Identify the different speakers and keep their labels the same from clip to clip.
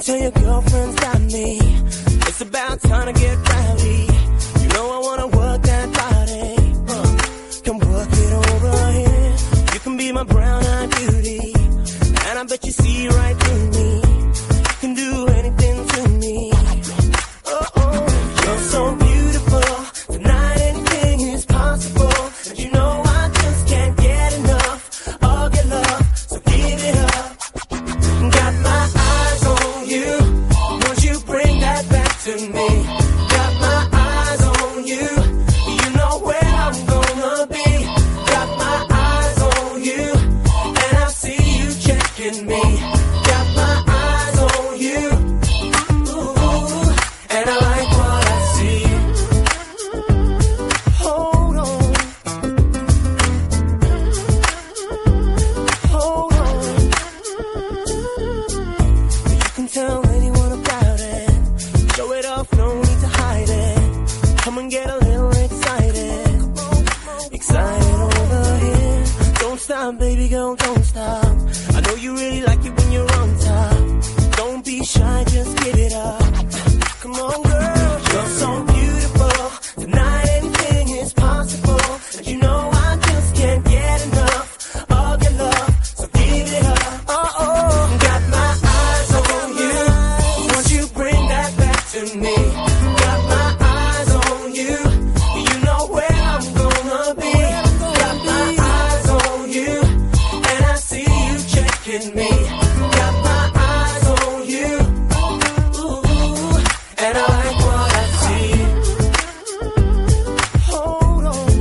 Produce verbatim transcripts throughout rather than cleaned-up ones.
Speaker 1: tell your girlfriends got me. It's about time to get rowdy. You know I wanna work that body. Uh, come work it over here. You can be my brown-eyed beauty, and I bet you see right through me. You can do anything to me. Oh, oh, you're so beautiful. Tonight anything is possible. And you know I just can't get enough of your love, so give it up. Got my eyes on you. Won't you bring that back to me? Got my eyes on you. You know where I'm gonna be. Got my eyes on you, and I see you checking me. Got my eyes on you. Ooh, and I like what I see. Hold on. Hold on. You can tell anyone about it. Show it off, no need to hide it. Come and get a little excited. Excited over here. Don't stop, baby girl, don't stop. I know you really like it when you're on top. Don't be shy, just give it up. Come on, girl, you're so beautiful. Tonight anything is possible. And you know I just can't get enough of your love, so give it up. Uh-oh, got my eyes on you. Won't you bring that back to me? Got my eyes on you. You know where I'm gonna be. Got my eyes on you, and I see you checking me. Got my eyes on you. Ooh, and I like what I see. Hold on.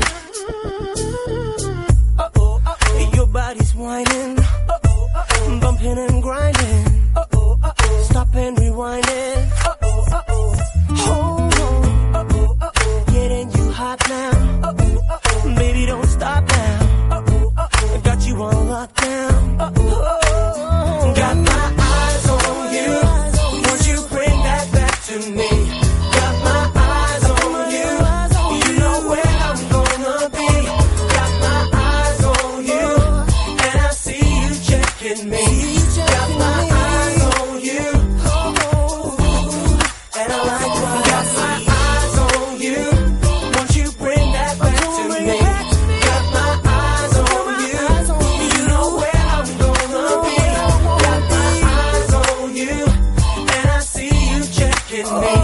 Speaker 1: Uh-oh, uh-oh. Your body's whining. Uh-oh, uh-oh. Bumping and grinding. Uh-oh, uh-oh. Stop and rewinding. Uh-oh, uh-oh. Hold on. Uh-oh, uh-oh. Getting you hot now. Uh-oh, uh-oh. Baby, don't stop now. Uh-oh, uh-oh. I got you on lockdown. Uh-oh, uh-oh. Got my eyes on you. Won't you bring that back to me? Got my eyes on you. You know where I'm gonna be. Got my eyes on you, and I see you checking me. Got my eyes on you. And I like what I see. Got my eyes on you. Won't you bring that back to me? Got my eyes on you. You know where I'm gonna be. Got my eyes on you, and I see you checking me.